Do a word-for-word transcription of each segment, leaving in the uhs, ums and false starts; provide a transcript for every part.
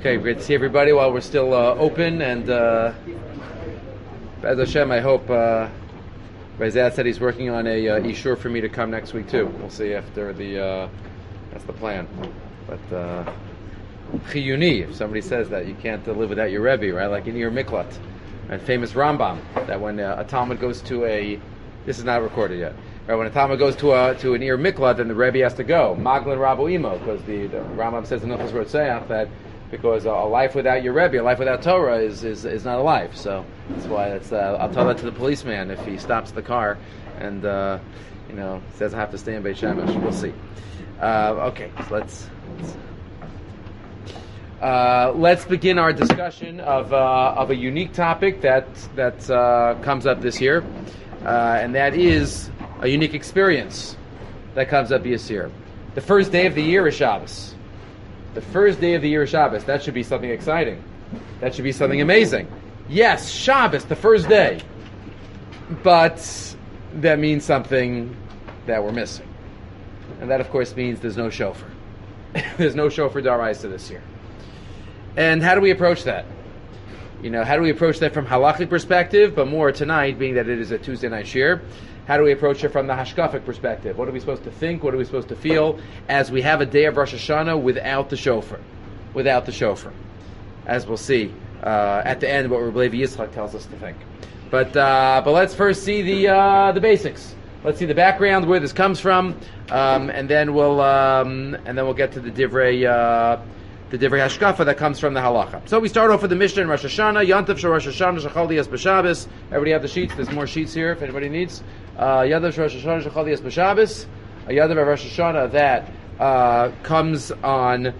Okay, great to see everybody while we're still uh, open, and uh, Bez Hashem, I hope uh, Rezat said he's working on a uh, Ishur for me to come next week too. We'll see after the, uh, that's the plan. But uh, Chiyuni, if somebody says that, you can't uh, live without your Rebbe, right? Like in your Miklat, right? Famous Rambam, that when uh, a Talmud goes to a, this is not recorded yet, right? When a Talmud goes to a to an Ir Miklat, then the Rebbe has to go. Maglin Rabu Imo, because the, the Rambam says in Hilchos Rotzeach that because a life without your Rebbe, a life without Torah is, is, is not a life. So that's why it's, uh, I'll tell that to the policeman if he stops the car and uh, you know says I have to stay in Beit Shemesh. We'll see. Uh, okay, so let's let's, uh, let's begin our discussion of uh, of a unique topic that that uh, comes up this year, uh, and that is a unique experience that comes up this year. The first day of the year is Shabbos. The first day of the year is Shabbos. That should be something exciting. That should be something amazing. Yes, Shabbos, the first day. But that means something that we're missing. And that, of course, means there's no shofar. There's no shofar daraisa this year. And how do we approach that? You know, how do we approach that from halachic perspective, but more tonight, being that it is a Tuesday night shir? How do we approach it from the hashkafic perspective? What are we supposed to think? What are we supposed to feel as we have a day of Rosh Hashanah without the shofar? Without the shofar. As we'll see uh, at the end what Rabbi Levi Yitzchak tells us to think. But uh, but let's first see the uh, the basics. Let's see the background, where this comes from, um, and then we'll um, and then we'll get to the divrei uh, the divrei hashkafa that comes from the halacha. So we start off with the Mishnah in Rosh Hashanah. Yantav shel Rosh Hashanah shechal diyas b'Shabbos. Everybody have the sheets. There's more sheets here if anybody needs. Uh, Yadav Rosh Hashanah Shechal Diyas B'Shabbos, a Yadav of Rosh Hashanah that uh, comes on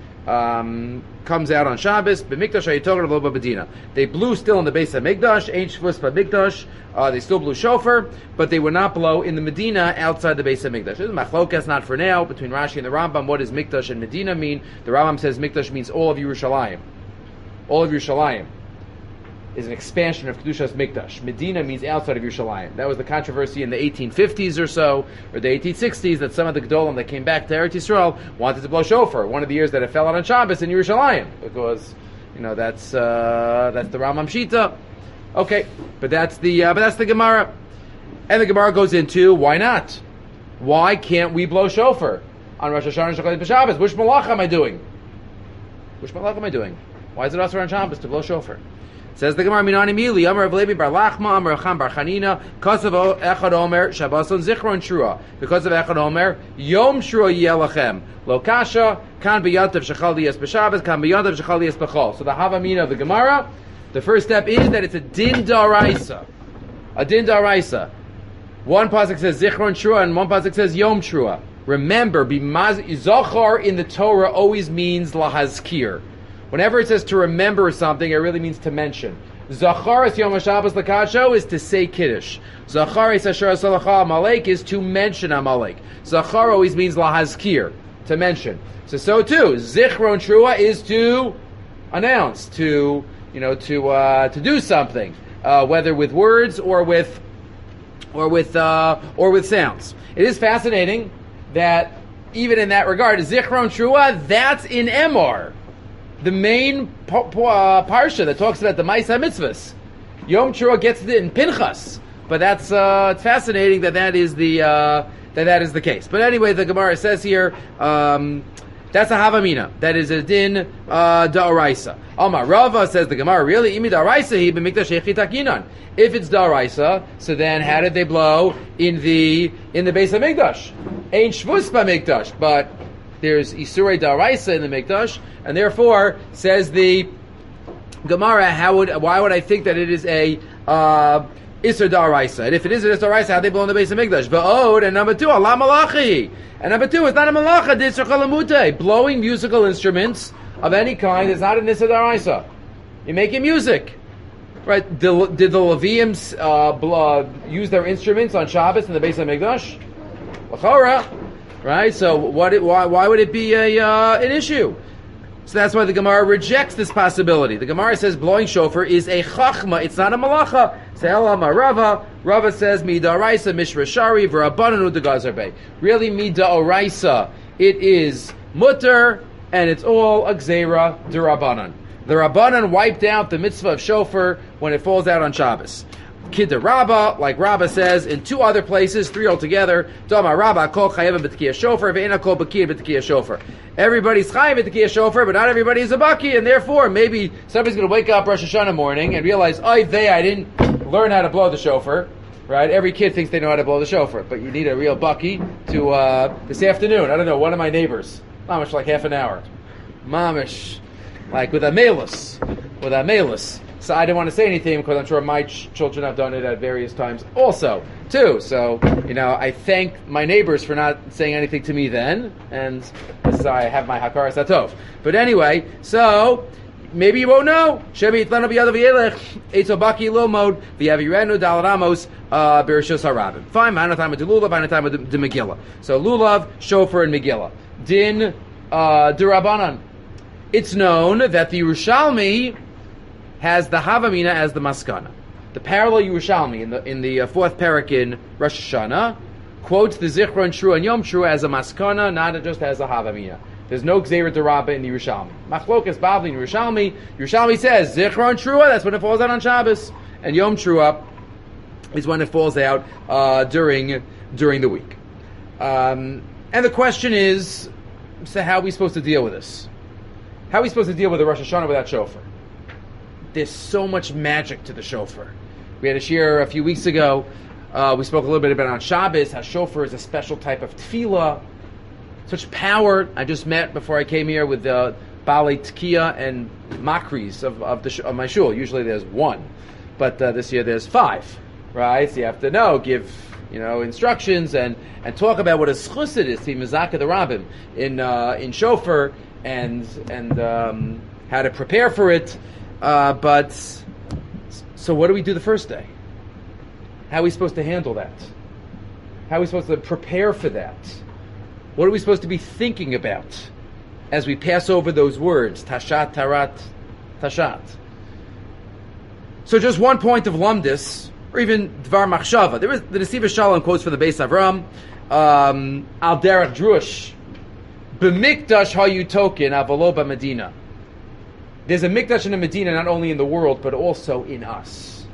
um, comes out on Shabbos. B'Mikdash Hayitogar Lo B'Medina. They blew still in the base of Mikdash. Ain't Shvus B'Mikdash. Uh, they still blew shofar, but they would not blow in the Medina outside the base of Mikdash. This is machlokas, not for now, between Rashi and the Rambam. What does Mikdash and Medina mean? The Rambam says Mikdash means all of Yerushalayim. All of Yerushalayim is an expansion of Kedushas Mikdash. Medina means outside of Yerushalayim. That was the controversy in the eighteen fifties or so, or the eighteen sixties, that some of the Gedolim that came back to Eretz Yisrael wanted to blow shofar. One of the years that it fell out on Shabbos in Yerushalayim, because you know that's uh, that's the Rambam Shita. Okay, but that's the uh, but that's the Gemara, and the Gemara goes into why not? Why can't we blow shofar on Rosh Hashanah and Shabbos? Which malach am I doing? Which malach am I doing? Why is it also on Shabbos to blow shofar? Says the Gemara, Minani Mili, Amar Rav Levi bar Lachma, Amar Acham bar Chanina, Kosovo Echad Omer, Shabboson Zichron Shua. Because of Echad Omer, Yom Shua Yelachem. Lo Kasha, Kan B'Yantav Shechal Diyas B'Shabbos, Kan B'Yantav Shechal Diyas B'Chol. So the Havamina of the Gemara, the first step is that it's a Din Daraisa. A Din Daraisa. One pasuk says Zichron Shua, and one pasuk says Yom Shua. Remember, Zochar in the Torah always means Lahazkir. Whenever it says to remember something, it really means to mention. Zachar es Yom HaShabbos L'Kasho is to say Kiddush. Zachar es Asher Asalacha Amalek is to mention Amalek. Zachar always means Lahazkir, to mention. So, so too, Zichron Trua is to announce, to, you know, to, uh, to do something, uh, whether with words or with, or with, uh, or with sounds. It is fascinating that even in that regard, Zichron Trua, that's in Emor. The main po- po- uh, parsha that talks about the Ma'aseh Mitzvahs. Yom Teruah gets it in Pinchas, but that's uh, it's fascinating that that is the uh, that that is the case. But anyway, the Gemara says here um, that's a Havamina. That is a din uh, da'oraisa. Amar Rava, says the Gemara, really imi da'oraisa hi b'mikdash echitakinan. If it's da'oraisa, so then how did they blow in the in the base of Mikdash? Ein shvus b'mikdash, but there's Isurei Daraisa in the Mikdash, and therefore, says the Gemara, how would, why would I think that it is a uh, Isur Daraisa? And if it is an Isur Daraisa, how do they blow in the base of Mikdash? Va'od, and number two, Allah Malachi. And number two, it's not a Malacha, Disr Chalamute. Blowing musical instruments of any kind is not an Isur Daraisa. You're making music. Right? Did, did the Leviums uh, bl- use their instruments on Shabbos in the base of Mikdash? L'chora. Right, so what? It, why? Why would it be a uh, an issue? So that's why the Gemara rejects this possibility. The Gemara says blowing shofar is a chachma; it's not a malacha. Se'elama Rava. Rava says midaraisa mishra shari v'rabbananu degazarbe. Really midaraisa. It is mutter and it's all a gzeira derabanan. The Rabbanan wiped out the mitzvah of shofar when it falls out on Shabbos. Kidda Rabba, like Rabba says, in two other places, three altogether. Dama Rabba kol chayav b'tekiyah shofar, ve'ena kol b'kiyah b'tekiyah shofar. Everybody's chayav b'tekiyah shofar, but not everybody is a baki, and therefore maybe somebody's going to wake up Rosh Hashanah morning and realize, oh, they, I didn't learn how to blow the shofar. Right? Every kid thinks they know how to blow the shofar, but you need a real baki to uh, this afternoon. I don't know. One of my neighbors, mamish, like half an hour, mamish, like with a malus, with a malus. So I didn't want to say anything because I'm sure my ch- children have done it at various times also, too. So, you know, I thank my neighbors for not saying anything to me then, and so I have my hakaras hatov. But anyway, so maybe you won't know. Shemi itlanu b'yadav v'yelech eitzo baki lilmod v'yavirenu dal ramos bereshus harabim. Fine, ma'anatam de lulav, ma'anatam de Megillah. So lulav, shofar, and Megillah. Din uh, de Rabbanan. It's known that the Yerushalmi has the Havamina as the Maskana. The parallel Yerushalmi in the in the uh, fourth parak in Rosh Hashanah quotes the Zichron Shru and Yom Shru as a Maskana, not just as a Havamina. There's no Gzeira Derabba in the Yerushalmi. Machlokas Bavli in Yerushalmi. Yerushalmi says Zichron Trua, that's when it falls out on Shabbos, and Yom Trua is when it falls out uh, during during the week. Um, and the question is, so how are we supposed to deal with this? How are we supposed to deal with the Rosh Hashanah without shofar? There's so much magic to the shofar. We had a shir a few weeks ago. Uh, we spoke a little bit about on Shabbos, how shofar is a special type of tefillah. Such power. I just met before I came here with uh, Baalei Tkiya and Makris of, of, the sh- of my shul. Usually there's one, but uh, this year there's five, right? So you have to know, give you know instructions and, and talk about what a schus it is to be mezakeh the rabbim in uh, in shofar and and um, how to prepare for it. Uh, but so what do we do the first day? How are we supposed to handle that? How are we supposed to prepare for that? What are we supposed to be thinking about as we pass over those words? Tashat, tarat, tashat. So just one point of lumdis, or even dvar machshava. There is the Nesiv Shalom quotes from the Beis Avram, um, al derech drush, b'mikdash hayu token avalo b'medina. There's a mikdash in a Medina, not only in the world, but also in us.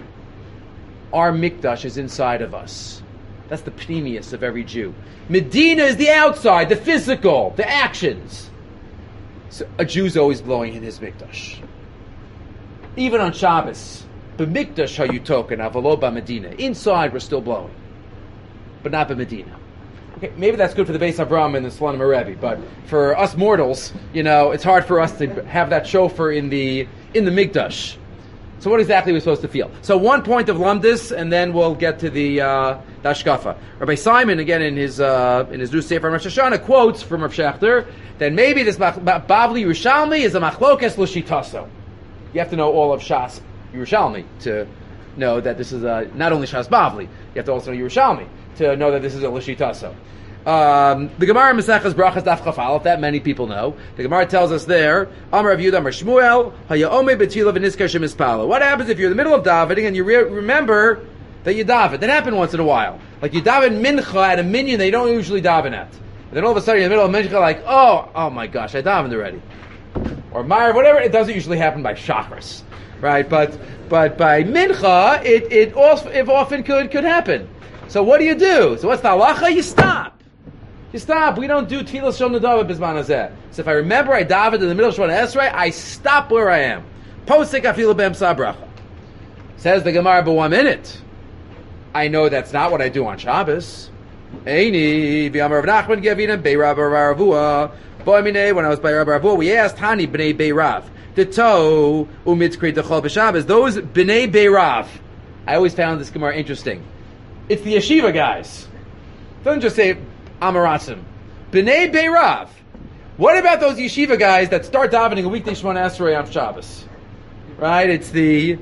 Our mikdash is inside of us. That's the pneumius of every Jew. Medina is the outside, the physical, the actions. So a Jew's always blowing in his mikdash. Even on Shabbos, b'mikdash hayutoken avalo b'Medina. Inside we're still blowing, but not b'Medina. Okay, maybe that's good for the Beis Avram and the Slonim Rebbe, but for us mortals, you know, it's hard for us to have that shofar in the in the mikdash. So what exactly are we supposed to feel? So one point of lumdis, and then we'll get to the uh, Dashkafa. Rabbi Simon, again in his uh, in his new Sefer Rosh Hashanah, quotes from Rav Shechter that maybe this Bavli Yerushalmi is a machlokes l'shitaso. You have to know all of Shas Yerushalmi to know that this is a, not only Shas Bavli. You have to also know Yerushalmi to know that this is a l'shitaso. Um, the Gemara Mesechus Brachas Daf Chaf Aleph, that many people know. The Gemara tells us there, Amar Rav Yehuda Amar Shmuel, Hayomei B'Tila V'Nizkar Shemispala. What happens if you're in the middle of davening and you re- remember that you daven? That happens once in a while. Like you daven mincha at a minyan that you don't usually daven at. And then all of a sudden you're in the middle of mincha like, oh, oh my gosh, I davened already. Or Ma'ariv, whatever. It doesn't usually happen by Shachris, right? But but by mincha, it it, also, it often could could happen. So what do you do? So what's the halacha? You stop. You stop. We don't do Tfilas Shom Nadav Bizman Hazeh. So if I remember I davened in the middle of Shemona Esrei, I stop where I am. Posik Afilu B'Em Sabracha. Says the Gemara, but one minute. I know that's not what I do on Shabbos. Eini v'Amar Rav Nachman Gevina Beirav Ravua. Boimine, when I was by Rav Ravua, we asked Hani B'nei Beirav. The toe umitzkri dechol b'Shabbos. Those B'nei Beirav. I always found this Gemara interesting. It's the yeshiva guys. It doesn't just say Amaratzim. B'nei Beirav. What about those yeshiva guys that start davening a weekday Shemona Esrei on Shabbos? Right? It's the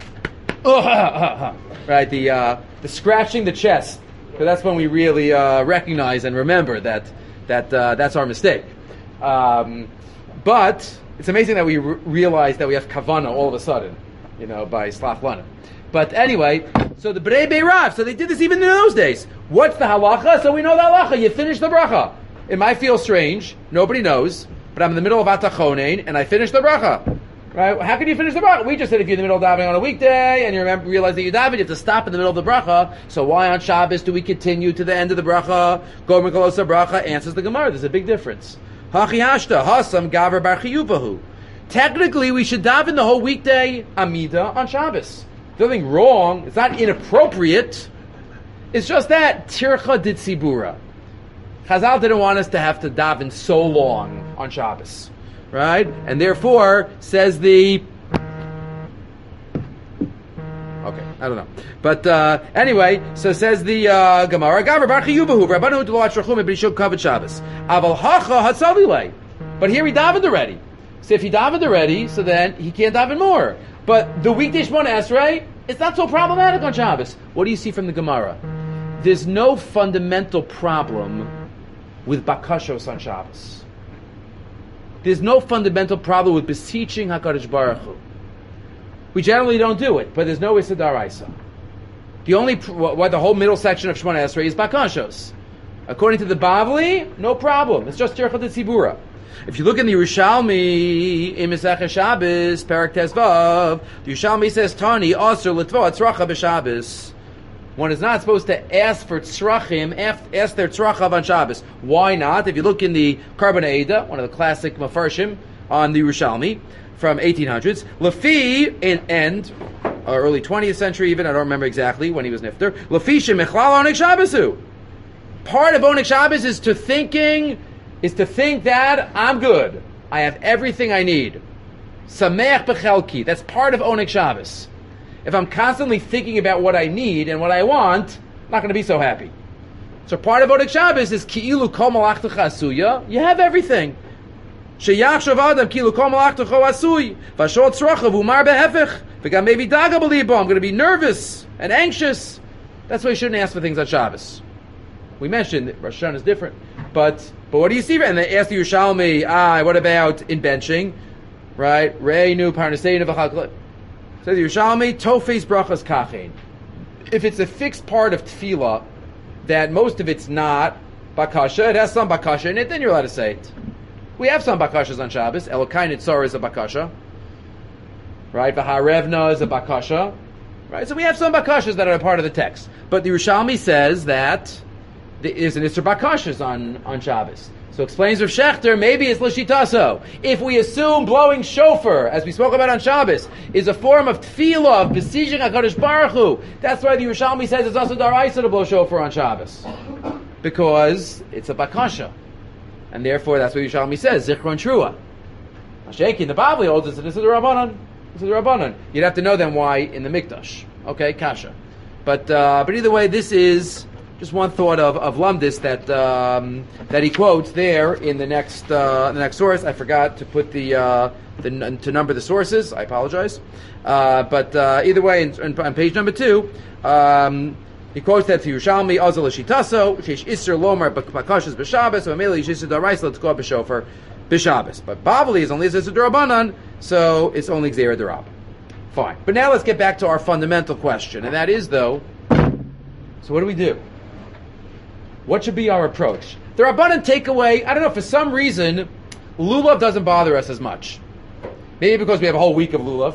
uh, right the uh, the scratching the chest. Because that's when we really uh, recognize and remember that that uh, that's our mistake. Um, but it's amazing that we re- realize that we have kavana all of a sudden, you know, by Slach Lana. But anyway, so the B'nei Beirav, so they did this even in those days. What's the halacha? So we know the halacha. You finish the bracha. It might feel strange. Nobody knows. But I'm in the middle of Atachonein, and I finish the bracha. Right? How can you finish the bracha? We just said if you're in the middle of davening on a weekday and you remember realize that you daven, you have to stop in the middle of the bracha. So why on Shabbos do we continue to the end of the bracha? Gomer kolosa bracha answers the Gemara. There's a big difference. Hachi hashta hasam gaver bar chiyuvahu. Technically, we should daven the whole weekday amida on Shabbos. There's nothing wrong. It's not inappropriate. It's just that tircha dit sibura. Chazal didn't want us to have to daven so long on Shabbos. Right? And therefore, says the... Okay, I don't know. But uh, anyway, so says the uh, Gemara, Gavar bar chiyuvahu, Rabbanu to watch Rachum b'Rishon Kavod Shabbos. Aval hacha hatzalile. But here he davened already. So if he davened already, so then he can't daven more. But the weekday Shemona Esrei, it's not so problematic on Shabbos. What do you see from the Gemara? There's no fundamental problem with bakashos on Shabbos. There's no fundamental problem with beseeching HaKadosh Baruch Hu. We generally don't do it, but there's no Issa D'Oraisa. The only, what the whole middle section of Shemona Esrei is bakashos. According to the Bavli, no problem. It's just Tircha D'Tzibura. If you look in the Yerushalmi, in Mesechah Shabbos, Perek Tezvav, the Yerushalmi says, Tani, Asur, Litvo, Tzracha b'Shabbos. One is not supposed to ask for tzrachim, ask their tzrachav on Shabbos. Why not? If you look in the Karban Eida, one of the classic mafarshim on the Yerushalmi from eighteen hundreds, Lafi, in end, or early twentieth century even, I don't remember exactly when he was nifter, Lafi shemichlal onik Shabbosu. Part of onik Shabbos is to thinking, is to think that I'm good. I have everything I need. Sameach b'chelki. That's part of onik Shabbos. If I'm constantly thinking about what I need and what I want, I'm not going to be so happy. So part of Onik Shabbos is ki'ilu kol malachtecha asuya. You have everything. Sheyachshav adam ki'ilu kol malachtecha asuy. Vashol tzrachav umar behefech. V'gam maybe daga b'libo. I'm going to be nervous and anxious. That's why you shouldn't ask for things on Shabbos. We mentioned that Rosh Hashanah is different. But but what do you see? And they ask the Yerushalmi, ah, what about in benching? Right? Re'enu parnaseinu v'chaklet. Says the Yerushalmi, Tofes brachas kachein. If it's a fixed part of tefillah, that most of it's not bakasha, it has some bakasha in it, then you're allowed to say it. We have some bakashas on Shabbos. Elokai Nitzar is a bakasha. Right? V'harevna is a bakasha. Right? So we have some bakashas that are a part of the text. But the Yerushalmi says that there is an Isser bakashas on, on Shabbos. So explains Rav Shechter, maybe it's l'shitaso. If we assume blowing shofar, as we spoke about on Shabbos, is a form of tefillah, of besieging HaKadosh Baruch Hu, that's why the Yerushalmi says it's also daraisa to blow shofar on Shabbos. Because it's a bakasha. And therefore, that's what Yerushalmi says, zichron trua. Hasheki in the Bavli holds it's a Rabbanan. It's a Rabbanan. You'd have to know then why in the Mikdash. Okay, kasha. But, uh, but either way, this is... just one thought of of Lumdis that um, that he quotes there in the next uh, the next source. I forgot to put the, uh, the to number the sources. I apologize. Uh, but uh, either way, in, in, on page number two, um, he quotes that to Yerushalmi Azal Shitaso Sheish Isser Lomar Bakashas B'Shabbos or Ameli Sheish Daraisa Let's go B'Shofar B'Shabbos. But Bavli is only Zis D'Rabanan, so it's only Gzeira D'Rab. Fine. But now let's get back to our fundamental question, and that is though. So what do we do? What should be our approach? The Rabbanan takeaway, I don't know, for some reason, Lulav doesn't bother us as much. Maybe because we have a whole week of Lulav,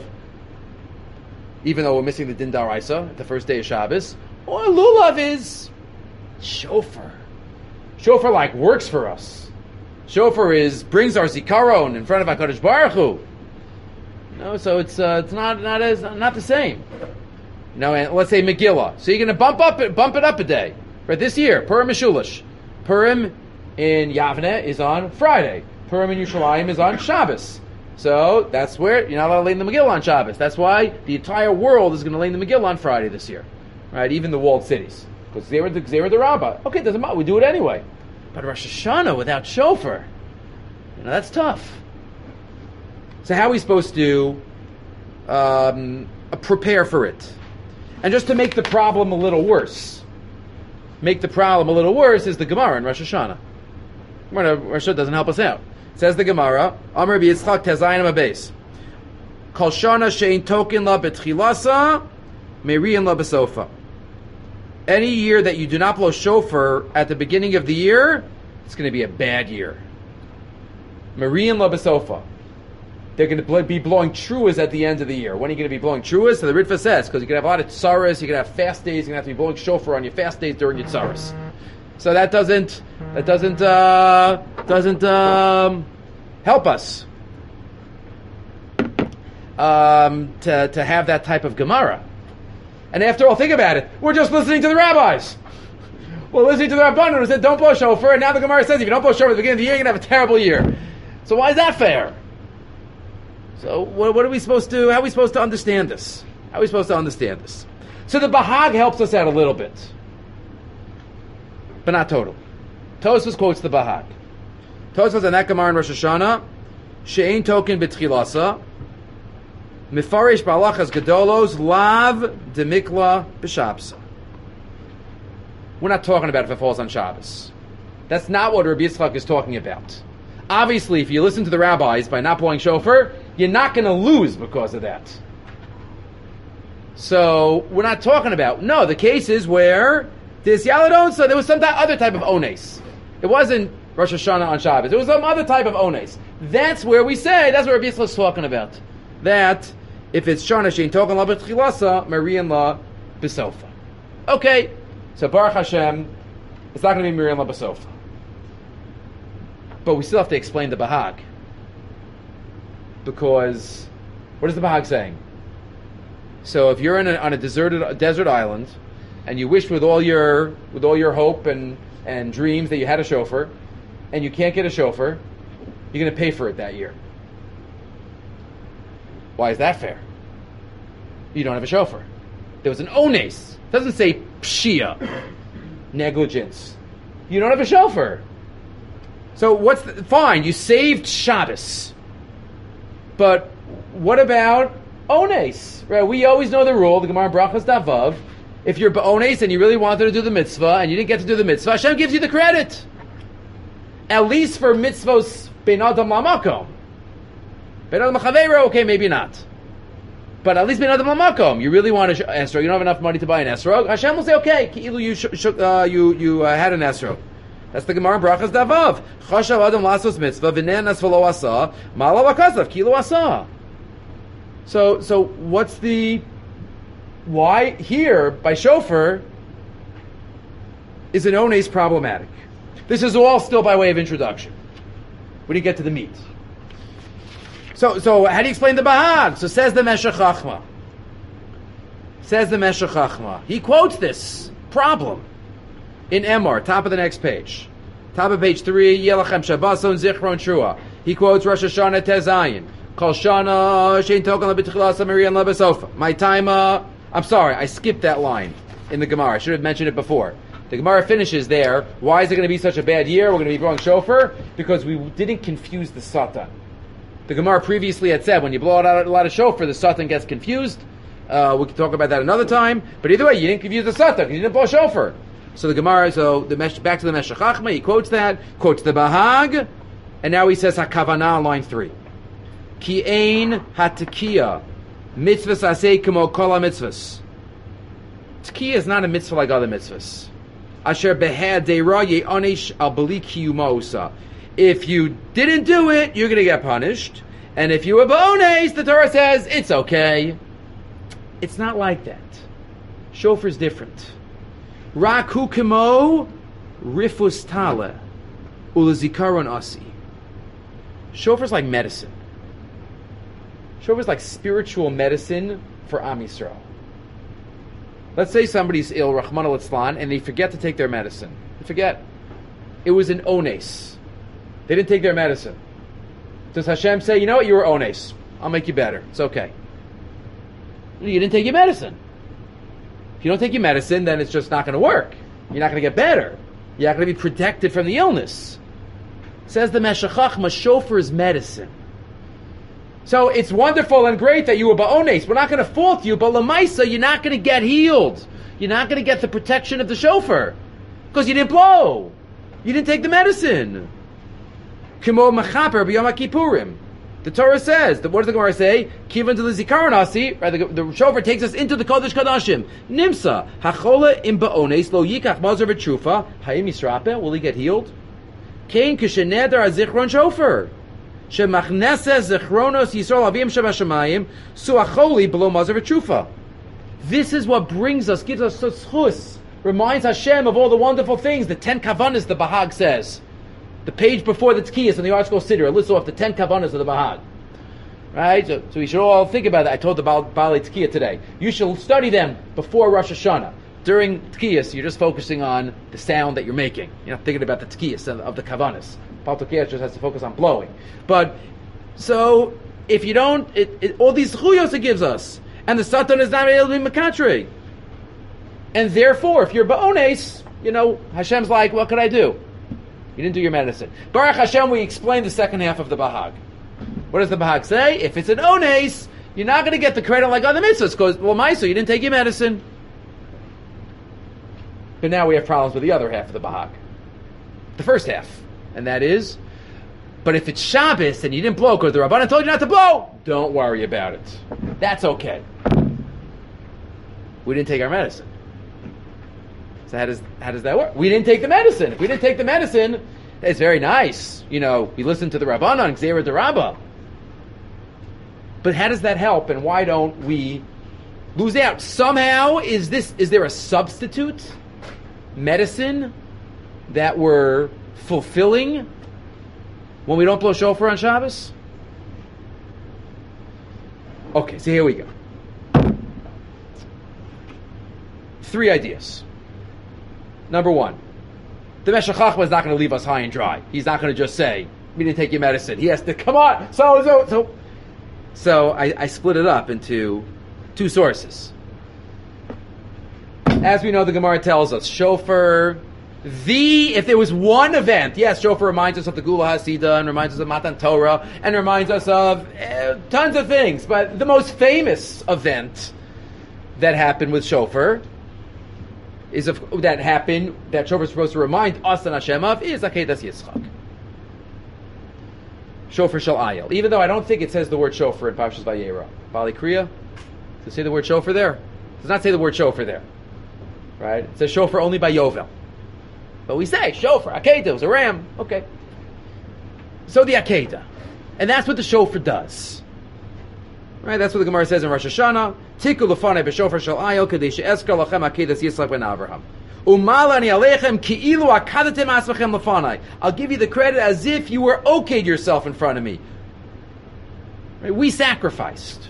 even though we're missing the Din Daraisa, the first day of Shabbos. Or Lulav is shofar. Shofar like works for us. Shofar is brings our zikaron in front of HaKadosh Baruch Hu. No, so it's uh, it's not not as not the same. No, and let's say Megillah. So you're going to bump up it, bump it up a day. Right, this year, Purim Mishulish. Purim in Yavne is on Friday. Purim in Yerushalayim is on Shabbos. So that's where you're not allowed to lay in the Megillah on Shabbos. That's why the entire world is going to lay in the Megillah on Friday this year. Right, even the walled cities. Because they were the they were the Rabbah. Okay, doesn't matter, we do it anyway. But Rosh Hashanah without shofar, you know, that's tough. So how are we supposed to um, prepare for it? And just to make the problem a little worse, make the problem a little worse is the Gemara in Rosh Hashanah. Rosh Hashanah doesn't help us out. It says the Gemara, Amar b'Yitzchak Tezayim Abeis, Kol Shana she'in token la betchilasa, meriin la besofa. Any year that you do not blow shofar at the beginning of the year, it's going to be a bad year. Meriin la besofa. they're going to be blowing truas at the end of the year. When are you going to be blowing truas? So the Ritva says, because you can have a lot of tsaras, you can have fast days, you're going to have to be blowing shofar on your fast days during your tsaras. So that doesn't, that doesn't, uh, doesn't um, help us um, to, to have that type of Gemara. And after all, think about it. We're just listening to the rabbis. We're listening to the Rabbanan who said, don't blow shofar, and now the Gemara says, if you don't blow shofar at the beginning of the year, you're going to have a terrible year. So why is that fair? So what, what are we supposed to, how are we supposed to understand this? How are we supposed to understand this? So the Bahag helps us out a little bit, but not total. Tosfos quotes the Bahag. Tosfos on that Gemara in Rosh Hashanah, she'ein token b'tchilasa, mifarish b'alachas gedolos, lav demikla b'shabsa. We're not talking about if it falls on Shabbos. That's not what Rabbi Yitzchak is talking about. Obviously, if you listen to the rabbis by not blowing shofar, you're not going to lose because of that. So, we're not talking about, no, the cases where there's Yaladon, so there was some other type of ones. It wasn't Rosh Hashanah on Shabbos. It was some other type of ones. That's where we say, that's what Rabbi Yitzchak is talking about. That, if it's Shana Shein Token La B'Tchilasa, Marian La B'Sofa. Okay. So Baruch Hashem, it's not going to be Miriam LaBasofa. But we still have to explain the Bahag. Because, what is the Bahag saying? So if you're in a, on a deserted desert island, and you wish with all your with all your hope and, and dreams that you had a shofar, and you can't get a shofar, you're going to pay for it that year. Why is that fair? You don't have a shofar. There was an ones. It doesn't say pshia, negligence. You don't have a shofar. So what's the, fine? You saved Shabbos, but what about ones? Right? We always know the rule. The Gemara Brachas Davav. If you're ba'ones and you really wanted to do the mitzvah and you didn't get to do the mitzvah, Hashem gives you the credit. At least for mitzvos ben adam lamakom. Ben adam l'chaveiro, okay, maybe not. But at least ben adam lamakom, you really want an esrog. You don't have enough money to buy an esrog. Hashem will say, okay, ki'ilu you sh- sh- uh, you you uh, had an esrog. That's the Gemara Brachas Davav. Chashav adam lasos mitzvah v'nenas v'lo asa ma'ala v'kasav ki'ilu asa. So so what's the why here by shofar is an ones problematic? This is all still by way of introduction. We didn't get to the meat. So, so how do you explain the Bahag? So says the Meshech Chachma. Says the Meshech Chachma. He quotes this problem in Emor, top of the next page. Top of page three, Yelachem Shabbason Zichron Shua. He quotes Rosh Hashanah Tezayin. Kol Shana Shein Token LaBitchilasa Miriam LaBesofa. My time, uh, I'm sorry, I skipped that line in the Gemara. I should have mentioned it before. The Gemara finishes there. Why is it going to be such a bad year? We're going to be blowing shofar? Because we didn't confuse the Satan. The Gemara previously had said, when you blow out a lot of shofar, the Satan gets confused. Uh, we can talk about that another time. But either way, you didn't confuse the Satan because you didn't blow shofar. So the Gemara, so the mesh, back to the Meshech Chachma, he quotes that, quotes the Bahag, and now he says HaKavanah on line three. Ki ein hatakiya mitzvahs aseh kamo kol mitzvahs. Tekiya is not a mitzvah like other mitzvahs. Asher behad deira ye'onish al bali kiyumosa. If you didn't do it, you're going to get punished. And if you were ba'ones, the Torah says, it's okay. It's not like that. Shofar's different. Raku kimo rifus tale ulazikaron asi. Shofar's like medicine. Shofar's like spiritual medicine for Am Yisrael. Let's say somebody's ill, Rahman al-Itzlan, and they forget to take their medicine. They forget. It was an ones. They didn't take their medicine. Does Hashem say, you know what, you were ones. I'll make you better. It's okay. You didn't take your medicine. If you don't take your medicine, then it's just not going to work. You're not going to get better. You're not going to be protected from the illness. Says the Meshech Chachma, shofar is medicine. So it's wonderful and great that you were ba'ones. We're not going to fault you, but lamaisa, you're not going to get healed. You're not going to get the protection of the shofar. Because you didn't blow. You didn't take the medicine. Kimo mechaper b'yom kippurim. The Torah says, the, what does the Gemara say? Kivan to the zikaron asi, right? The, the shofar takes us into the Kodesh Kadashim. Nimsa, hachola im ba'ones, lo yikach mazor v'trufa, hayim yisrape, will he get healed? Kain kisheneder azichron shofar. Shemachneses zechronos Yisrael avim shabashamayim suacholi below mazer v'tshufa. This is what brings us, gives us schus, reminds Hashem of all the wonderful things, the ten kavanas the Bahag says. The page before the Tkiyas in the Art Scroll Siddur, lists off the ten kavanas of the Bahag. Right? So, so we should all think about that. I told the Baal, Baalei Tkiyah today. You should study them before Rosh Hashanah. During Tkiyas, you're just focusing on the sound that you're making. You're not thinking about the Tkiyas of, of the kavanas. Baal Tkiyas just has to focus on blowing. But, so, if you don't, it, it, all these chuyos it gives us. And the Satan is not able to be Makatri. And therefore, if you're Ba'ones, you know, Hashem's like, what could I do? You didn't do your medicine. Baruch Hashem, we explained the second half of the Bahag. What does the Bahag say? If it's an Ones, you're not going to get the credit like other mitzvahs, because, well, Maiso, you didn't take your medicine. But now we have problems with the other half of the Bahag. The first half. And that is, but if it's Shabbos and you didn't blow because the Rabbanan told you not to blow, don't worry about it. That's okay. We didn't take our medicine. So how does how does that work? We didn't take the medicine. If we didn't take the medicine, it's very nice. You know, we listen to the Rabbanan, Gzeira D'Rabba. But how does that help, and why don't we lose out? Somehow, is this is there a substitute medicine that we're fulfilling when we don't blow shofar on Shabbos? Okay, so here we go. Three ideas. Number one, the Meshech Chochmah is not going to leave us high and dry. He's not going to just say, we didn't take your medicine. He has to, come on, so, so, so. So I, I split it up into two sources. As we know, the Gemara tells us, shofar, the, if there was one event, yes, shofar reminds us of the Gula Hasidah, and reminds us of Matan Torah, and reminds us of uh, tons of things, but the most famous event that happened with shofar is of, that happened, that shofar is supposed to remind us and Hashem of, is Akedas Yitzchak. Shofar Shel Ayil. Even though I don't think it says the word shofar in Parshas Vayera. Bali Kriya, does it say the word shofar there? It does not say the word shofar there. Right? It says shofar only by Yovel. But we say shofar, Akedah, it was a ram. Okay. So the Akedah. And that's what the shofar does. Right? That's what the Gemara says in Rosh Hashanah. Tiku lefanei b'shofar shel ayil kadei she'ezkar lachem akedas Yitzchak ben Avraham. Umalani alechem ki'ilu akadatem asmachem lefanei. I'll give you the credit as if you were okayed yourself in front of me. Right? We sacrificed.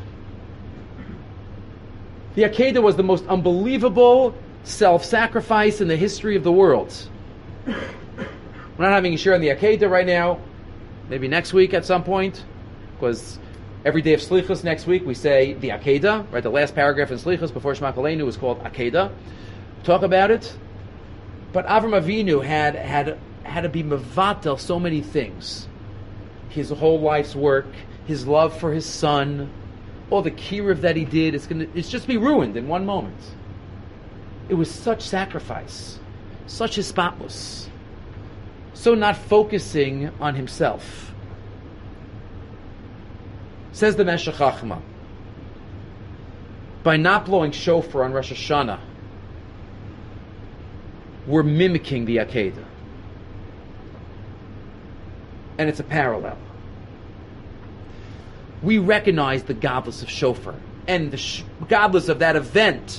The Akedah was the most unbelievable self-sacrifice in the history of the world. We're not having a share on the Akedah right now. Maybe next week at some point, because every day of Slichus next week we say the Akedah, right? The last paragraph in Slichus before Shema Koleinu was called Akedah. Talk about it. But Avram Avinu had had had to be mevatel so many things. His whole life's work, his love for his son, all the kiruv that he did, it's gonna it's just be ruined in one moment. It was such sacrifice, such hispatlus, so not focusing on himself. Says the Meshech Chochmah, by not blowing shofar on Rosh Hashanah, we're mimicking the Akedah. And it's a parallel. We recognize the godless of shofar and the sh- godless of that event.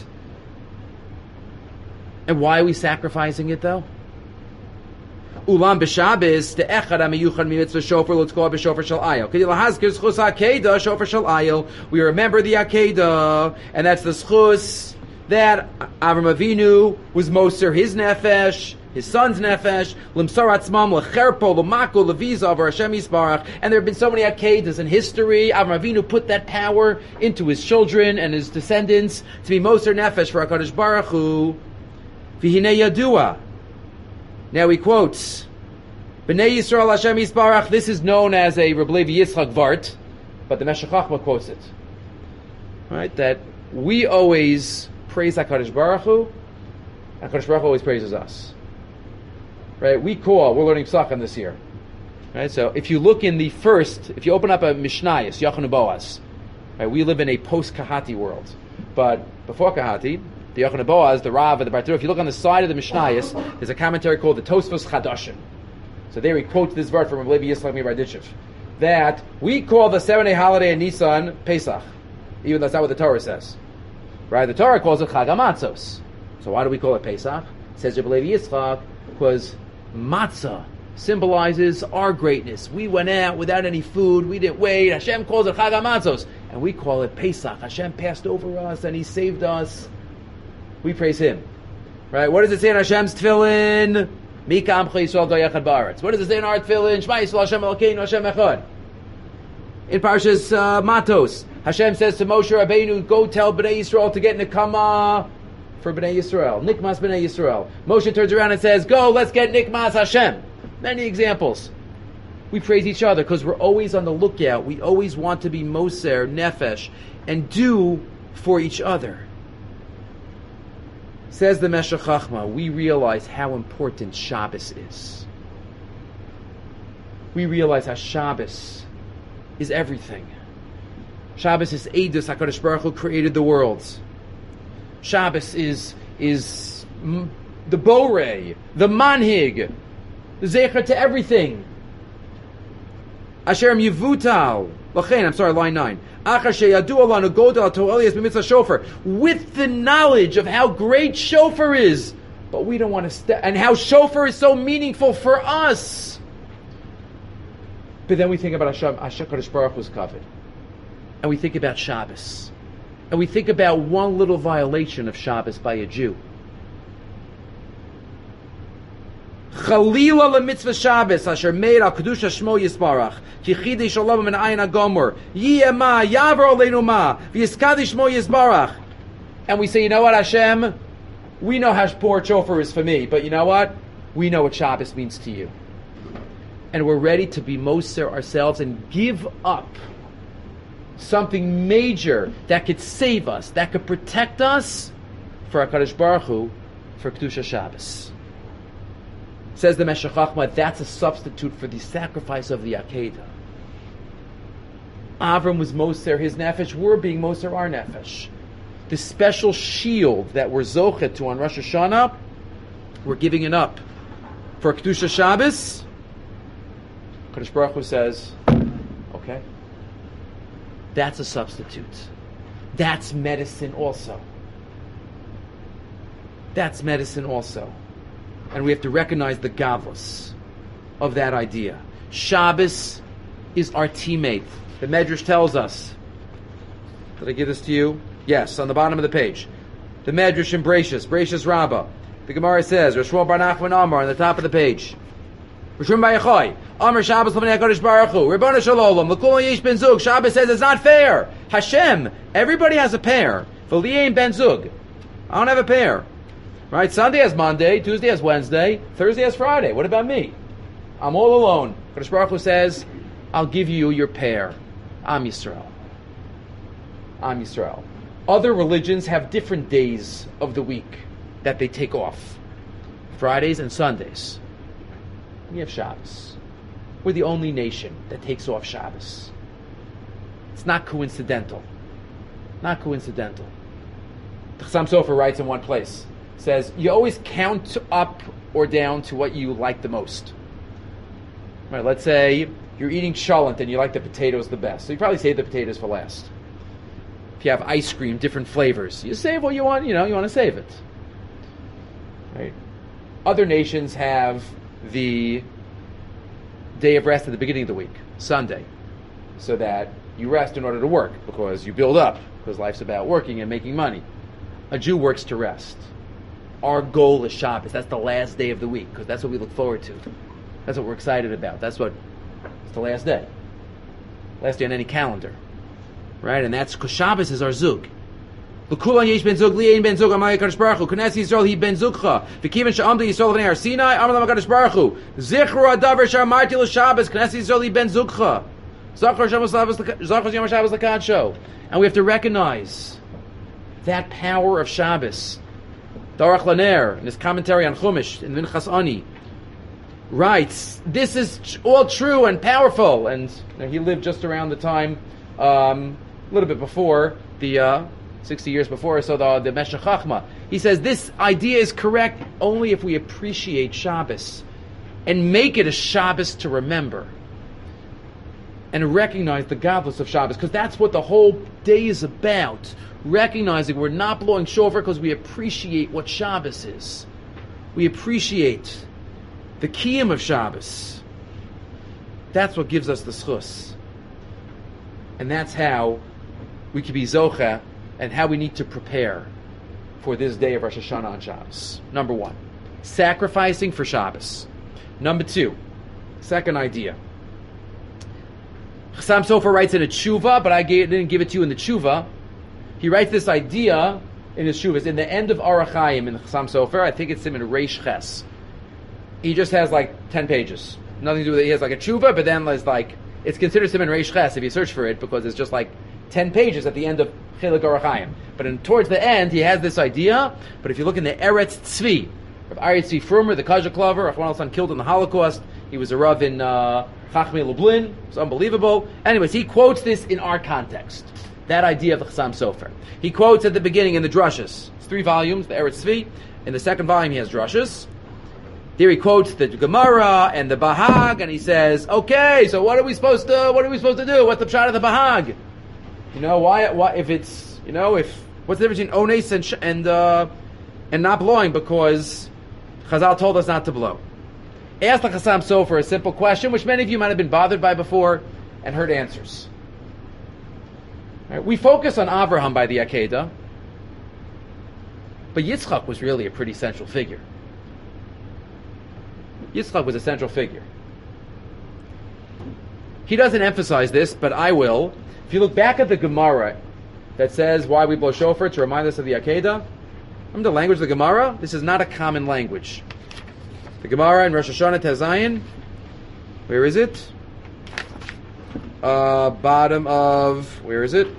And why are we sacrificing it though? Ulam b'Shabbos the echad amiyuchad mitzvah shofar l'tzkoa b'shofar shel ayil. K'di lahazkir schus Akedah shofar shel ayil. We remember the Akedah, and that's the schus that Avram Avinu was moser his nefesh, his son's nefesh, limsar atzmam lecherpo l'mako leviza of Hashem Yisbarach. And there have been so many Akedas in history. Avram Avinu put that power into his children and his descendants to be moser nefesh for HaKadosh Baruch Hu. V'hinei yadua. Now he quotes, B'nai Yisrael Hashem Yisbarach, this is known as a Reb Levi Yitzchak Vart, but the Meshech Chochmah quotes it. Right? That we always praise HaKadosh Baruch Hu, and HaKadosh Baruch Hu always praises us. Right? We call, we're learning Psachim this year. Right? So if you look in the first, if you open up a Mishnayos, Yachanu Boaz, right? We live in a post-Kahati world. But before Kahati, the Yochanan Boaz, the Rav, and the Bartur, if you look on the side of the Mishnayos, there's a commentary called the Tosfos Chadashim. So there he quotes this verse from Rabbi Levi Yitzchak Mibarditchev. that we call the seven-day holiday in Nisan Pesach, even though that's not what the Torah says. Right? The Torah calls it Chag HaMatzos. So why do we call it Pesach? It says Rebbe Levi Yitzchak, because matzah symbolizes our greatness. We went out without any food. We didn't wait. Hashem calls it Chag HaMatzos. And we call it Pesach. Hashem passed over us and He saved us. We praise Him. Right? What does it say in Hashem's tefillin? Mika Amcha Yisrael Go Yechad Ba'aretz. What does it say in our tefillin? Shema Yisrael Hashem Elokeinu Hashem Echad. In Parshas uh, Matos, Hashem says to Moshe Rabbeinu, go tell Bnei Yisrael to get Nekama for Bnei Yisrael. Nikmas Bnei Yisrael. Moshe turns around and says, go, let's get Nikmas Hashem. Many examples. We praise each other because we're always on the lookout. We always want to be Moser, Nefesh, and do for each other. Says the Meshech Chachma, we realize how important Shabbos is. We realize how Shabbos is everything. Shabbos is Eidus, HaKadosh Baruch Hu created the worlds. Shabbos is is m- the Borei, the Manhig, the Zecher to everything. Asher Yivutal, Lachein, I'm sorry, line nine. With the knowledge of how great shofar is, but we don't want to step, and how shofar is so meaningful for us. But then we think about Hashem, Hashem Kadosh Baruch Hu's covered, and we think about Shabbos, and we think about one little violation of Shabbos by a Jew. Chalila lemitzvah Shabbos asher made al kedusha shmo yisbarach ki chidish olam min ayin agomor yiyema yaver oleinu ma v'yiskadish shmo yisbarach. And we say, you know what, Hashem, we know how poor shofar is for me, but you know what, we know what Shabbos means to you, and we're ready to be moser ourselves and give up something major that could save us, that could protect us for HaKadosh Baruch Hu, for kedusha Shabbos. Says the Meshech Chachma, that's a substitute for the sacrifice of the Akedah. Avram was Moser his nefesh, we're being Moser our nefesh. The special shield that we're zochet to on Rosh Hashanah, we're giving it up. For Kedusha Shabbos, Kadosh Baruch Hu says, okay, that's a substitute. That's medicine also. That's medicine also. And we have to recognize the gavus of that idea. Shabbos is our teammate. The Medrash tells us. Did I give this to you? Yes, on the bottom of the page. The Medrash in Brachus, Brachus Rabbah. The Gemara says, Rosh Shmuel Bar Nachman Amar, on the top of the page. Rishon Bayachai, Amar Shabbos L'Bnei HaKadosh Baruch Hu, Ribbon Shalom, L'Kul Yesh Ben Zug. Shabbos says it's not fair. Hashem, everybody has a pair. V'li Ben Zug. I don't have a pair. Right? Sunday has Monday, Tuesday has Wednesday, Thursday has Friday. What about me? I'm all alone. Kadosh Baruch Hu says, I'll give you your pair. Am Yisrael. Am Yisrael. Other religions have different days of the week that they take off. Fridays and Sundays. We have Shabbos. We're the only nation that takes off Shabbos. It's not coincidental. Not coincidental. The Chassam Sofer writes in one place, says, you always count up or down to what you like the most. Right, let's say you're eating cholent and you like the potatoes the best. So you probably save the potatoes for last. If you have ice cream, different flavors, you save what you want, you know, you want to save it. Right? Other nations have the day of rest at the beginning of the week, Sunday, so that you rest in order to work, because you build up, because life's about working and making money. A Jew works to rest. Our goal is Shabbos. That's the last day of the week, because that's what we look forward to. That's what we're excited about. That's what, it's the last day. Last day on any calendar. Right? And that's because Shabbos is our zug. L'kulan yesh ben zug, li ein ben zug, amay HaKadosh Baruch Hu, Knesset Yisrael hi ben zugcha, v'kiven she'amdu Yisrael v'nei Har Sinai, amar lam HaKadosh Baruch Hu, zichru hadavar she'amarti l'Shabbos, Knesset Yisrael hi ben zugcha, zachar Yom Shabbos l'kadsho. And we have to recognize that power of Shabbos. Darach Laner, in his commentary on Chumash, in Minchas Ani, writes, this is all true and powerful. And you know, he lived just around the time, um, a little bit before, the uh, sixty years before, so the, the Meshech Chachma. He says this idea is correct only if we appreciate Shabbos and make it a Shabbos to remember. and recognize the godless of Shabbos, because that's what the whole day is about. Recognizing we're not blowing shofar because we appreciate what Shabbos is. We appreciate the kiyum of Shabbos. That's what gives us the schus. And that's how we can be zocha, and how we need to prepare for this day of Rosh Hashanah on Shabbos. Number one, sacrificing for Shabbos. Number two, second idea. Chassam Sofer writes in a tshuva, but I gave, didn't give it to you in the tshuva. He writes this idea in his tshuva. It's in the end of Orach Chaim in Chassam Sofer. I think it's him in Reish Ches. He just has like ten pages. Nothing to do with it. He has like a tshuva, but then there's like, it's considered him in Reish Ches if you search for it, because it's just like ten pages at the end of Chilek Orach Chaim. But in, towards the end, he has this idea. But if you look in the Eretz Tzvi, of Aryeh Tzvi Frumer, the Kazha Klover, Rahman al-San killed in the Holocaust. He was a Rav in uh, Chachmei Lublin. It's unbelievable. Anyways, he quotes this in our context. That idea of the Chassam Sofer. He quotes at the beginning in the Drushes. It's three volumes, the Eretz Tzvi. In the second volume, he has Drushes. There he quotes the Gemara and the Bahag, and he says, "Okay, so what are we supposed to? What are we supposed to do? What's the pshat of the Bahag? You know, why? Why if it's you know if what's the difference between ones and sh- and uh, and not blowing? Because Chazal told us not to blow." Ask the Chassam Sofer a simple question, which many of you might have been bothered by before, and heard answers. Right? We focus on Avraham by the Akedah, but Yitzchak was really a pretty central figure. Yitzchak was a central figure. He doesn't emphasize this, but I will. If you look back at the Gemara that says why we blow shofar to remind us of the Akedah, remember the language of the Gemara? This is not a common language. The Gemara in Rosh Hashanah Tezayin, where is it? Uh, bottom of, where is it?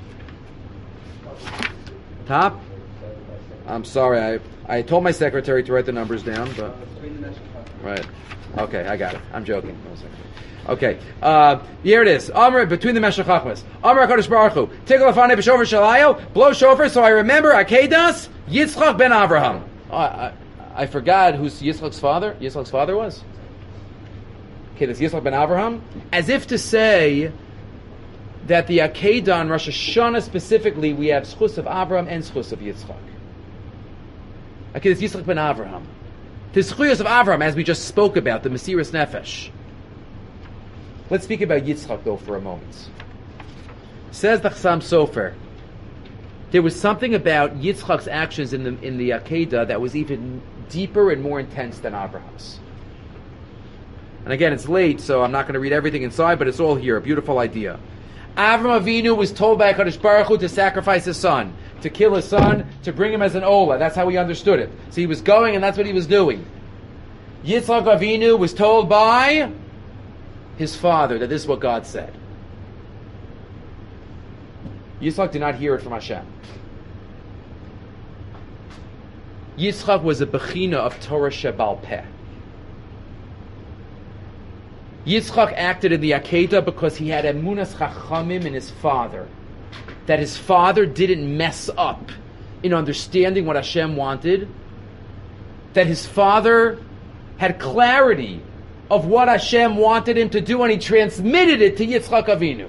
Top? I'm sorry, I I told my secretary to write the numbers down, but... Right. Okay, I got it. I'm joking. Okay. Uh, here it is. Amr, between the Meshech Chachmas. Amr HaKadosh Baruch Hu. Tickle Afane B'Shofar Shalayo. Blow shofar so I remember Akedas Yitzchak ben Avraham. Oh, I, I forgot who Yitzchak's father, Yitzchak's father was. Okay, that's Yitzchak ben Avraham. As if to say that the Akedah on Rosh Hashanah specifically, we have schus of Avraham and schus of Yitzchak. Okay, it's Yitzchak ben Avraham. The schuyas of Avraham, as we just spoke about, the Mesiras Nefesh. Let's speak about Yitzchak, though, for a moment. Says the Chassam Sofer, there was something about Yitzchak's actions in the in the Akedah that was even deeper and more intense than Abraham's. And again, it's late, so I'm not going to read everything inside, but it's all here. A beautiful idea. Avram Avinu was told by HaKadosh Baruch Hu to sacrifice his son, to kill his son, to bring him as an Ola. That's how he understood it. So he was going, and that's what he was doing. Yitzchak Avinu was told by his father that this is what God said. Yitzchak did not hear it from Hashem. Yitzchak was a bechina of Torah Shebal Peh. Yitzchak acted in the Akedah because he had emunas chachamim in his father. That his father didn't mess up in understanding what Hashem wanted. That his father had clarity of what Hashem wanted him to do, and he transmitted it to Yitzchak Avinu.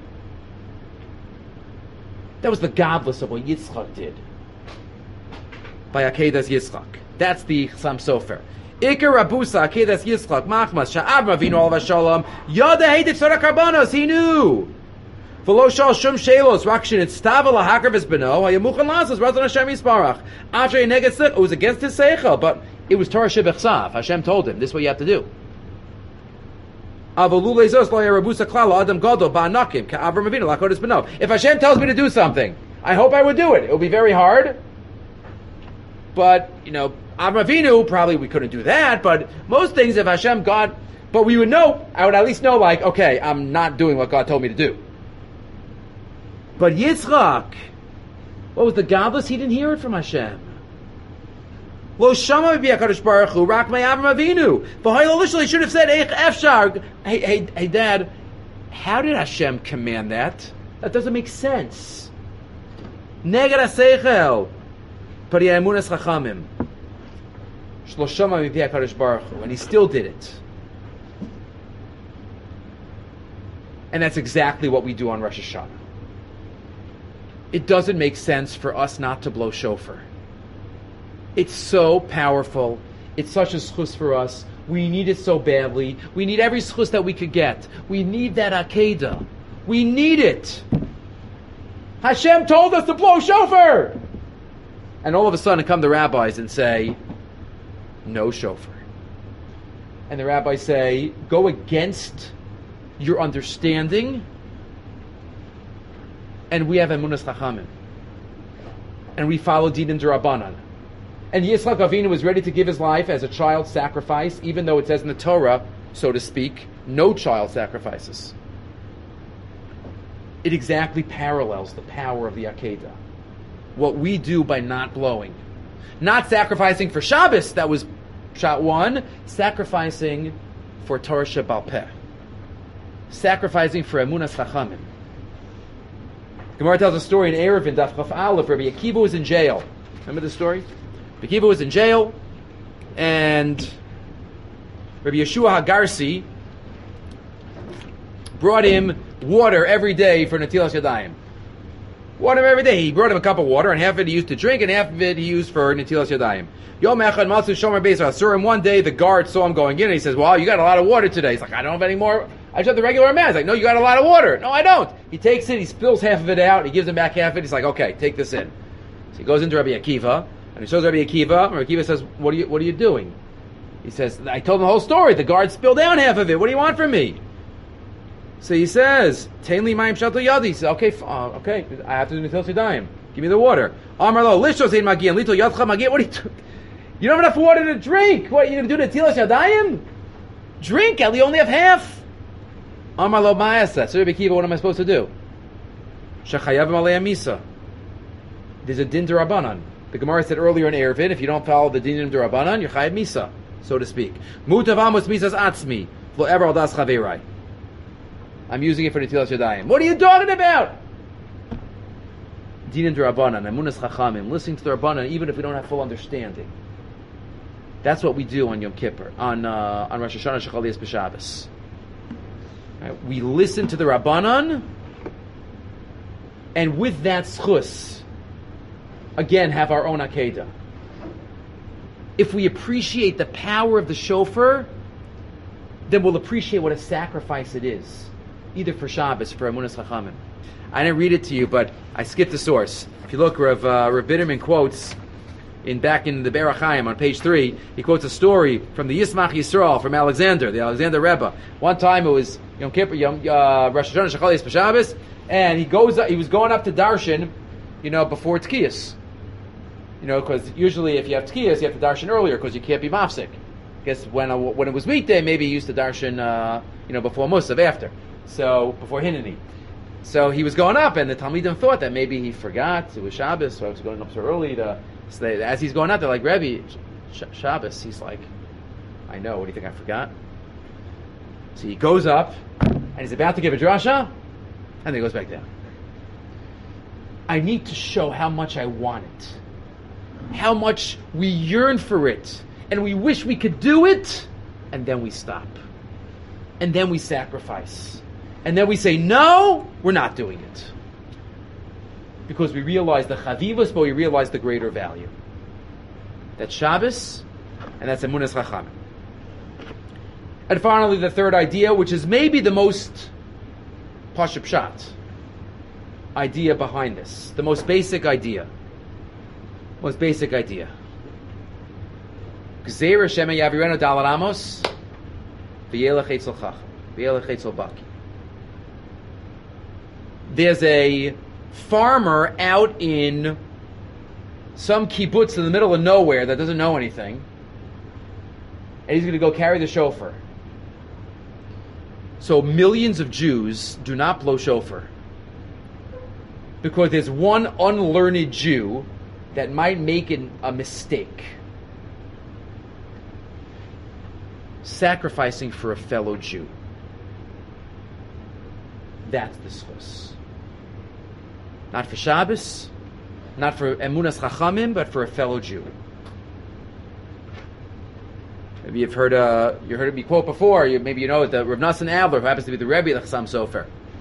That was the godless of what Yitzchak did. By Akedah's Yitzchak. That's the Chassam Sofer. Iker Rabusa, Akedah's Yitzchak, Machmas, Sha'ab Avinu Olav Shalom, Yoda Heidet Tzorah Karbonos, he knew. V'lo shal shum shelos, rakshin et stava lahakar v'zbeno, hayamuchan lasas, razon Hashem yisparach. After he negated it was against his seichel, but it was Torah shebechsav. Hashem told him, this is what you have to do. If Hashem tells me to do something, I hope I would do it. It will be very hard. But, you know, Avram Avinu, probably we couldn't do that, but most things, if Hashem, God, but we would know, I would at least know, like, okay, I'm not doing what God told me to do. But Yitzchak, what was the godless? He didn't hear it from Hashem. Lo shama bi HaKadosh Baruch Hu, rak may Avram Avinu. V'hoy he should have said, Eich efshar. Hey, hey, hey, Dad, how did Hashem command that? That doesn't make sense. Neged ha-seichel. But he had emunas chachamim. Shlo shama bi HaKadosh Baruch Hu. And he still did it. And that's exactly what we do on Rosh Hashanah. It doesn't make sense for us not to blow shofar. It's so powerful. It's such a schus for us. We need it so badly. We need every schus that we could get. We need that Akedah. We need it. Hashem told us to blow shofar. And all of a sudden come the rabbis and say, no shofar. And the rabbis say, go against your understanding. And we have emunas chachamim. And we follow Dinim D'Rabbanan. And Yitzchak Avinu was ready to give his life as a child sacrifice, even though it says in the Torah, so to speak, no child sacrifices. It exactly parallels the power of the Akedah. What we do by not blowing. Not sacrificing for Shabbos, that was shot one. Sacrificing for Torah Shebal Peh. Sacrificing for Emunas Chachamim. Gemara tells a story in Eruvin, Daf Chaf Aleph. Rabbi Akiva was in jail. Remember the story? Rabbi Akiva was in jail, and Rabbi Yeshua HaGarsi brought him water every day for Netilas Yadayim. Water every day. He brought him a cup of water, and half of it he used to drink, and half of it he used for Netilas Yadayim. Yom Echad Matzu Shomer Beis Asurim. One day the guard saw him going in, and he says, "Wow, you got a lot of water today." He's like, "I don't have any more. I just have the regular amount." He's like, "No, you got a lot of water." "No, I don't." He takes it, he spills half of it out, he gives him back half of it. He's like, "Okay, take this in." So he goes into Rabbi Akiva, and he shows Rabbi Akiva, and Rabbi Akiva says, "What are you, what are you doing?" He says, "I told him the whole story. The guard spilled down half of it. What do you want from me?" So he says, "Tein li mayim shato yadi." He says, "Okay, uh, okay, I have to do Netilas Yadayim. Give me the water." Amar lo lishos ein magian lito yadcha magian. What are you doing? You don't have enough water to drink. What, are you going to do Netilas Yadayim? Drink, Eli, you only have half. Amar lo ma'asa. So Rabbi Akiva, what am I supposed to do? Shechayavim alei misa. There's a din d'Rabbanan. The Gemara said earlier in Eruvin, if you don't follow the din d'Rabbanan, you're chayav misa, so to speak. Mutav amos misas atzmi lo ever al das chaverai. I'm using it for Netilas Yadayim. What are you talking about? Din d'Rabbanan, emunas chachamim, listening to the Rabbanan, even if we don't have full understanding. That's what we do on Yom Kippur, on uh, on Rosh Hashanah Shechal Yis B'Shabbos. Right? We listen to the Rabbanan, and with that schus, again, have our own Akedah. If we appreciate the power of the shofar, then we'll appreciate what a sacrifice it is, either for Shabbos, for Emunas Chachamim. I didn't read it to you, but I skipped the source. If you look, Rav, uh, Rav Bitterman quotes, in back in the Be'er HaChaim on page three, he quotes a story from the Yismach Yisrael, from Alexander, the Alexander Rebbe. One time it was Yom Kippur, Yom, uh, Rosh Hashanah Shechal Yis B'Shabbos, and he goes, he was going up to Darshan, you know, before Tkiyas. You know, because usually if you have Tkiyas, you have to Darshan earlier, because you can't be mafsik. I guess when uh, when it was weekday, maybe he used to Darshan, uh, you know, before Musaf, after. So, before Hineni. So he was going up, and the Talmidim thought that maybe he forgot, it was Shabbos, so I was going up so early to... So they, as he's going out, they're like, "Rebbe, Sh- Shabbos." He's like, "I know. What do you think I forgot?" So he goes up, and he's about to give a drasha, and then he goes back down. I need to show how much I want it, how much we yearn for it, and we wish we could do it, and then we stop, and then we sacrifice, and then we say, "No, we're not doing it." Because we realize the chavivas, but we realize the greater value. That's Shabbos, and that's Emunas Chachamim. And finally, the third idea, which is maybe the most pashut pshat idea behind this, the most basic idea, most basic idea. Gzeira Shema Yavirenu Dalar Amos, v'yelech etzel chacham, v'yelech etzel baki. There's a farmer out in some kibbutz in the middle of nowhere that doesn't know anything, and he's going to go carry the shofar. So millions of Jews do not blow shofar because there's one unlearned Jew that might make an, a mistake, sacrificing for a fellow Jew. That's the schus. Not for Shabbos, not for Emunas Chachamim, but for a fellow Jew. Maybe you've heard uh, you heard me quote before. You, maybe you know that Rav Nassan Adler, who happens to be the Rebbe of the Chassam Sofer,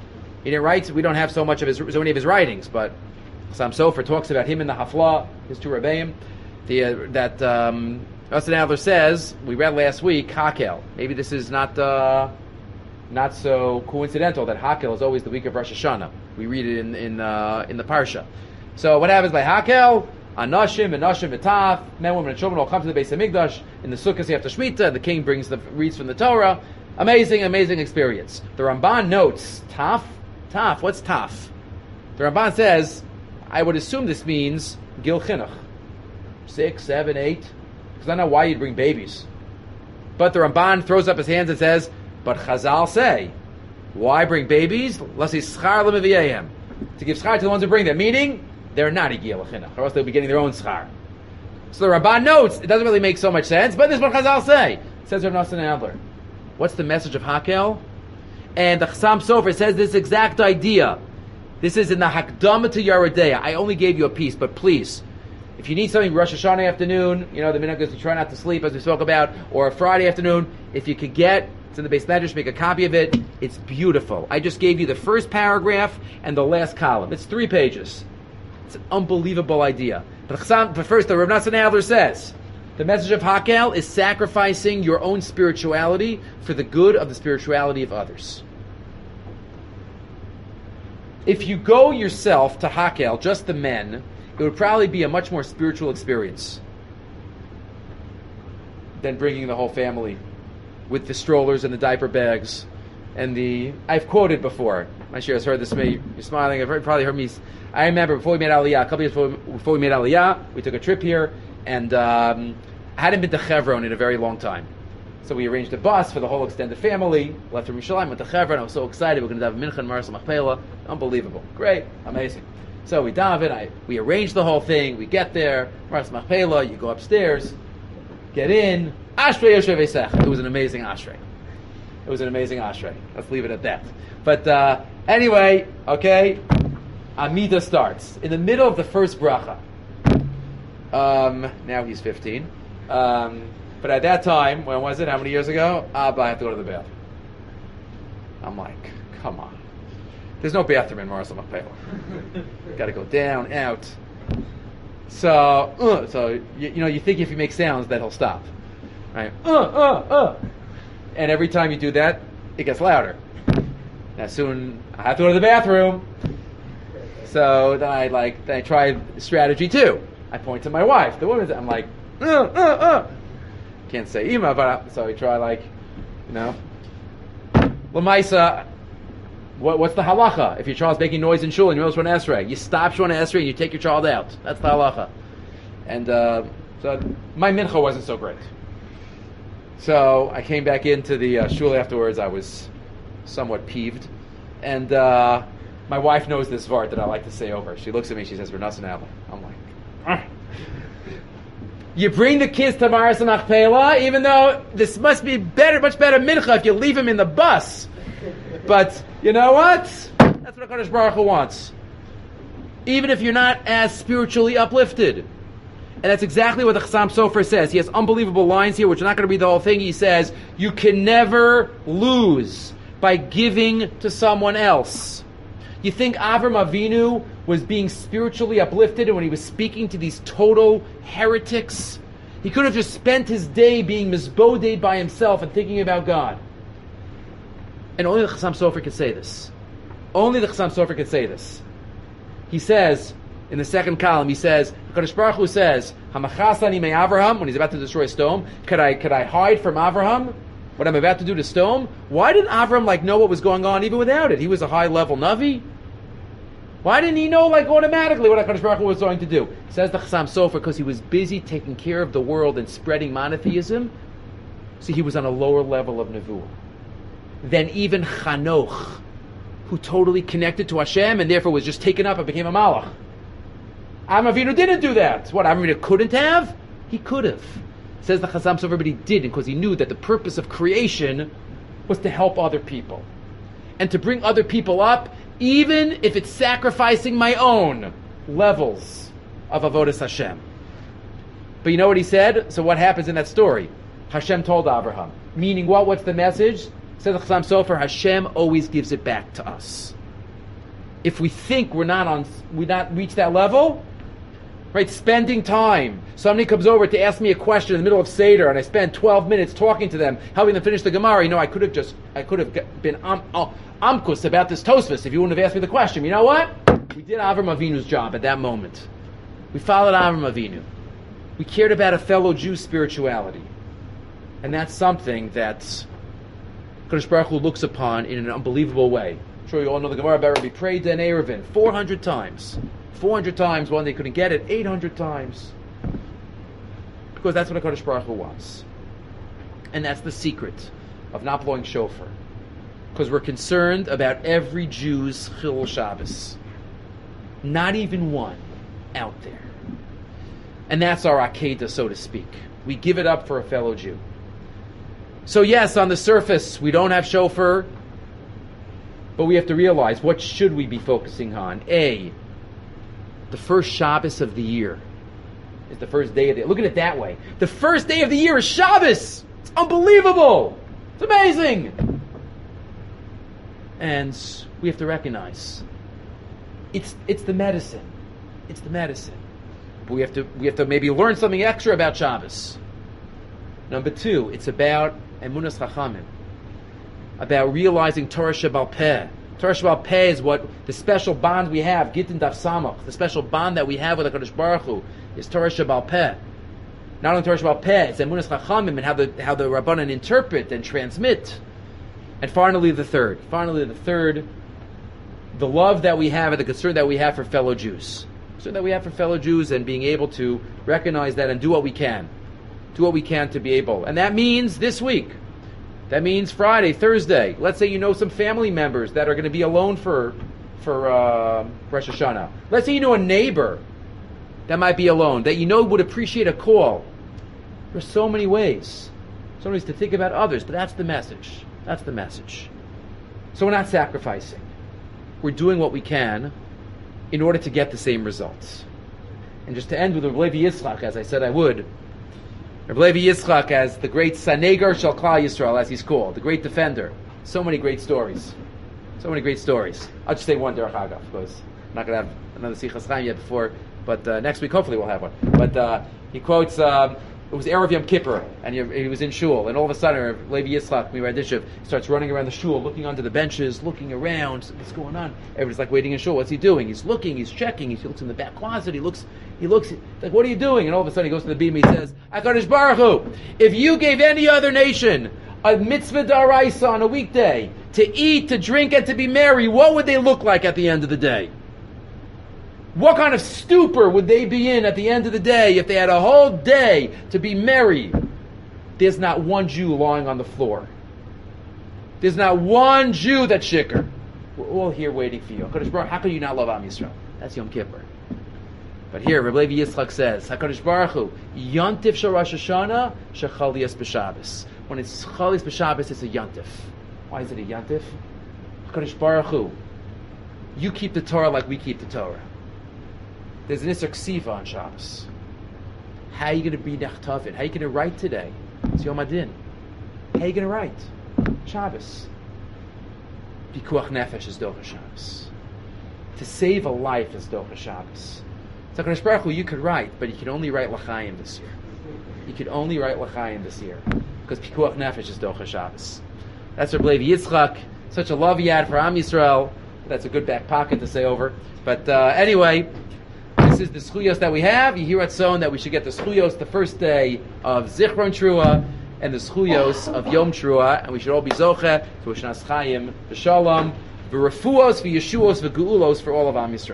He didn't write. We don't have so much of his, so many of his writings, but Chassam Sofer talks about him in the Hafla, his two Rebbeim. The uh, that um, Rustin Adler says we read last week Hakel. Maybe this is not uh, not so coincidental that Hakel is always the week of Rosh Hashanah. We read it in in uh, in the Parsha. So what happens by Hakel? Anashim and Nashim V'Taf, men, women, and children all come to the Beis Hamikdash in the Sukkot after Shemitah, and the king brings the reads from the Torah. Amazing, amazing experience. The Ramban notes Taf, Taf. What's Taf? The Ramban says, I would assume this means Gil Chinuch, six, seven, eight, because I don't know why you'd bring babies. But the Ramban throws up his hands and says, but Chazal say, why bring babies? Lasi schar l'meviyayim, to give schar to the ones who bring them. Meaning, they're not Igil Chinuch, or else they'll be getting their own schar. So the Ramban notes, it doesn't really make so much sense, but this is what Chazal say. It says Rav Nosson Adler. What's the message of Hakel? And the Chassam Sofer says this exact idea. This is in the Hakdama to Yeridea. I only gave you a piece, but please, if you need something Rosh Hashanah afternoon, you know, the minhag is to try not to sleep, as we spoke about, or a Friday afternoon, if you could get, it's in the base medrash, make a copy of it. It's beautiful. I just gave you the first paragraph and the last column. It's three pages. It's an unbelievable idea. But, but first, the Rav Nosson Adler says, the message of Hakel is sacrificing your own spirituality for the good of the spirituality of others. If you go yourself to Hakel, just the men, it would probably be a much more spiritual experience than bringing the whole family with the strollers and the diaper bags and the... I've quoted before. My share has heard this. Me, you're smiling. I've heard, probably heard me... I remember before we made Aliyah, a couple years before, before we made Aliyah, we took a trip here, and um, I hadn't been to Chevron in a very long time. So we arranged a bus for the whole extended family, left from Yerushalayim, went to Chevron. I was so excited. We're going to have a mincha and Maras Machpelah. Unbelievable. Great. Amazing. So we daven, I we arranged the whole thing. We get there, Maras Machpelah, you go upstairs, get in. Ashrei Yoshev Eisech. It was an amazing Ashrei. It was an amazing Ashrei. Let's leave it at that. But uh, anyway, okay, Amida starts. In the middle of the first bracha. Um, now he's fifteen. Um, but at that time, when was it? How many years ago? Abba, I have to go to the bathroom. I'm like, come on. There's no bathroom in Maras Machpelah. Got to go down, out. So, uh, so you, you know, you think if you make sounds that he'll stop, right? Uh, uh, uh. And every time you do that, it gets louder. Now soon I have to go to the bathroom. So then I like, then I tried strategy two. I point to my wife, the woman. I'm like, uh, uh, uh. Can't say Ima, but I, so I try like, you know, Lamaisa. What, what's the halacha? If your child's making noise in shul and you know it's Shemona Esrei, you stop Shemona Esrei and you take your child out. That's the halacha. And uh, so my mincha wasn't so great. So I came back into the uh, shul afterwards. I was somewhat peeved. And uh, my wife knows this vart that I like to say over. She looks at me, she says, Rav Nosson Adler. I'm like, ah. You bring the kids to Maras Machpelah, even though this must be better, much better mincha if you leave them in the bus. But you know what? That's what HaKadosh Baruch Hu wants. Even if you're not as spiritually uplifted. And that's exactly what the Chassam Sofer says. He has unbelievable lines here, which are not going to read the whole thing. He says, you can never lose by giving to someone else. You think Avram Avinu was being spiritually uplifted, and when he was speaking to these total heretics, he could have just spent his day being mizboded by himself and thinking about God. And only the Chassam Sofer could say this. Only the Chassam Sofer could say this. He says, in the second column, he says, HaKadosh Baruch Hu says, Hamachasani me Avraham, when he's about to destroy Sodom, could I could I hide from Avraham what I'm about to do to Sodom? Why didn't Avraham like know what was going on even without it? He was a high-level Navi. Why didn't he know like automatically what HaKadosh Baruch Hu was going to do? Says the Chassam Sofer, because he was busy taking care of the world and spreading monotheism, so he was on a lower level of Nevuah than even Chanoch, who totally connected to Hashem and therefore was just taken up and became a Malach. Avram Avinu didn't do that. What, Avram Avinu couldn't have? He could have. Says the Chassam Sofer, but he didn't, because he knew that the purpose of creation was to help other people. And to bring other people up, even if it's sacrificing my own levels of Avodas Hashem. But you know what he said? So what happens in that story? Hashem told Abraham. Meaning what? What's the message? Says the Chassam Sofer, Hashem always gives it back to us. if we think we're not on, we not reached that level, right? Spending time. Somebody comes over to ask me a question in the middle of Seder, and I spend twelve minutes talking to them, helping them finish the Gemara. You know, I could have just, I could have been am, am, amkus about this Tosfos if you wouldn't have asked me the question. You know what? We did Avram Avinu's job at that moment. We followed Avram Avinu. We cared about a fellow Jew's spirituality. And that's something that Kadosh Baruch Hu looks upon in an unbelievable way. I'm sure you all know the Gemara about Rabbi Preida and Eruvin. four hundred times. four hundred times, one they couldn't get it, eight hundred times. Because that's what a Kadosh Baruch Hu wants. And that's the secret of not blowing shofar. Because we're concerned about every Jew's Chilul Shabbos. Not even one out there. And that's our Akedah, so to speak. We give it up for a fellow Jew. So yes, on the surface, we don't have shofar, but we have to realize, what should we be focusing on? A, the first Shabbos of the year is the first day of the year. Look at it that way. The first day of the year is Shabbos! It's unbelievable! It's amazing! And we have to recognize, it's it's the medicine. It's the medicine. But we have to we have to maybe learn something extra about Shabbos. Number two, it's about Emunas Chachamim, about realizing Torah Shebal Peh. Torah Shebal Peh is what the special bond we have, Gittin Daf Samach, the special bond that we have with HaKadosh Baruch Hu is Torah Shebal Peh. Not only Torah Shebal Peh, it's Emunas Chachamim and how the how the Rabbanan interpret and transmit. And finally, the third. Finally, the third, the love that we have and the concern that we have for fellow Jews. Concern that we have for fellow Jews and being able to recognize that and do what we can. Do what we can to be able. And that means this week. That means Friday, Thursday. Let's say you know some family members that are going to be alone for for uh, Rosh Hashanah. Let's say you know a neighbor that might be alone, that you know would appreciate a call. There's so many ways. So many ways to think about others, but that's the message. That's the message. So we're not sacrificing. We're doing what we can in order to get the same results. And just to end with Reb Levi Yitzchak, as I said I would, Reb Levi Yitzchak as the great Sanegar Shel Klal Yisrael, as he's called, the great defender. So many great stories. So many great stories. I'll just say one Derech Agav, because I'm not going to have another Sichas Chaim yet before, but uh, next week hopefully we'll have one. But uh, he quotes, um, it was Erev Yom Kippur, and he, he was in shul, and all of a sudden Reb Levi Yitzchak Miradishev starts running around the shul, looking under the benches, looking around. What's going on? Everybody's like waiting in shul. What's he doing? He's looking, he's checking, he looks in the back closet, he looks, he looks, like, what are you doing? And all of a sudden he goes to the beam, he says, HaKadosh Baruch Hu, if you gave any other nation a mitzvah daraisa on a weekday, to eat, to drink, and to be merry, what would they look like at the end of the day? What kind of stupor would they be in at the end of the day if they had a whole day to be merry? There's not one Jew lying on the floor. There's not one Jew that's shikr. We're all here waiting for you. HaKadosh Baruch, how can you not love Am Yisrael? That's Yom Kippur. But here, Reb Levi Yitzchak says, HaKadosh Baruch Hu, Yontif Shel Rosh Hashanah, Shechalias B'Shabbos. When it's Chalias B'Shabbos, it's a Yontif. Why is it a Yontif? HaKadosh Baruch Hu, you keep the Torah like we keep the Torah. There's an Isser Ksiva on Shabbos. How are you going to be Nechtavit? How are you going to write today? It's Yom Adin. How are you going to write? Shabbos. Pikuach Nefesh is Docha Shabbos. To save a life is Docha Shabbos. So HaKadosh Baruch Hu, you could write, but you can only write L'chaim this year. You could only write L'chaim this year. Because Pikuach Nefesh is Docha Shabbos. That's Reb Levi Yitzchak. Such a love he had for Am Yisrael. That's a good back pocket to say over. But uh, anyway, this is the schuyos that we have. You hear at Son that we should get the schuyos the first day of Zichron Trua and the schuyos of Yom Trua, and we should all be zoche to Shnas Chaim, v'shalom, v'refuos, v'yeshuos, v'geulos for all of Am Yisrael.